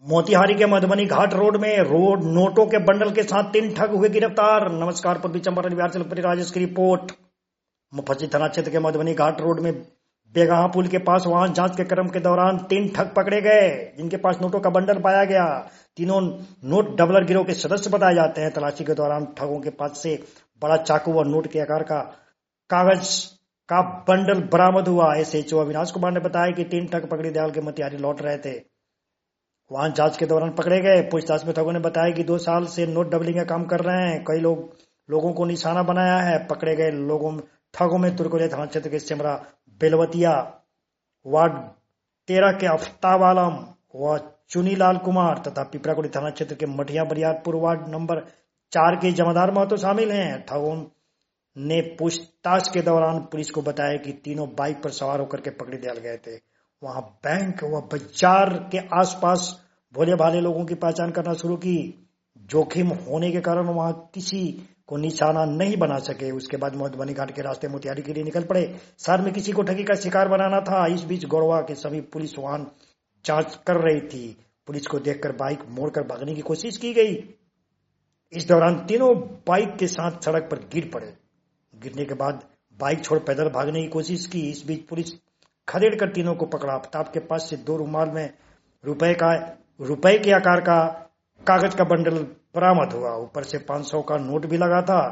मोतिहारी के मधुबनी घाट रोड में नोटों के बंडल के साथ 3 ठग हुए गिरफ्तार। नमस्कार, पूर्वी चंपारण बिहार से लोकप्रिय राजेश की रिपोर्ट। मुफस्सिल थाना क्षेत्र के मधुबनी घाट रोड में बेगहा पुल के पास वाहन जांच के क्रम के दौरान 3 ठग पकड़े गए, जिनके पास नोटों का बंडल पाया गया। तीनों नोट डबलर गिरोह के सदस्य बताए जाते हैं। तलाशी के दौरान ठगों के पास से बड़ा चाकू व नोट के आकार का कागज का बंडल बरामद हुआ। SHO अविनाश कुमार ने बताया कि 3 ठग पकड़ी दयाल के मोतिहारी लौट रहे थे। वाहन जांच के दौरान पकड़े गए। पूछताछ में ठगों ने बताया कि 2 साल से नोट डबलिंग का काम कर रहे हैं। कई लोगों को निशाना बनाया है। पकड़े गए ठगों में तुर्कोलिया थाना क्षेत्र के सिमरा बेलवतिया वार्ड 13 के आफ्ताब आलम व चुनीलाल कुमार तथा पिपराकोटी थाना क्षेत्र के मठिया बरियारपुर वार्ड नंबर 4 के जमादार महतो शामिल हैं। ठगों ने पूछताछ के दौरान पुलिस को बताया कि तीनों बाइक पर सवार होकर के पकड़ी दयाल गए थे। वहां बैंक व बाजार के आसपास भोले भाले लोगों की पहचान करना शुरू की। जोखिम होने के कारण वहां किसी को निशाना नहीं बना सके। उसके बाद मधुबनी घाट के रास्ते मोतिहारी के लिए निकल पड़े। शहर में किसी को ठगी का शिकार बनाना था। इस बीच गौरवा के सभी पुलिस वाहन जांच कर रही थी। पुलिस को देखकर बाइक मोड़कर भागने की कोशिश की गई। इस दौरान तीनों बाइक के साथ सड़क पर गिर पड़े। गिरने के बाद बाइक छोड़ पैदल भागने की कोशिश की। इस बीच पुलिस खदेड़ कर तीनों को पकड़ा। आफ्ताब के पास से 2 रुमाल में रुपए के आकार का कागज का बंडल बरामद हुआ। ऊपर से 500 का नोट भी लगा था।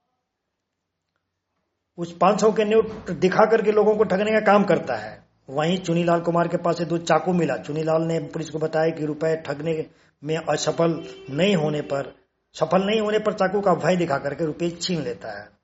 उस 500 के नोट दिखा करके लोगों को ठगने का काम करता है। वहीं चुनीलाल कुमार के पास से 2 चाकू मिला। चुनीलाल ने पुलिस को बताया कि रुपए ठगने में सफल नहीं होने पर चाकू का भय दिखा करके रुपए छीन लेता है।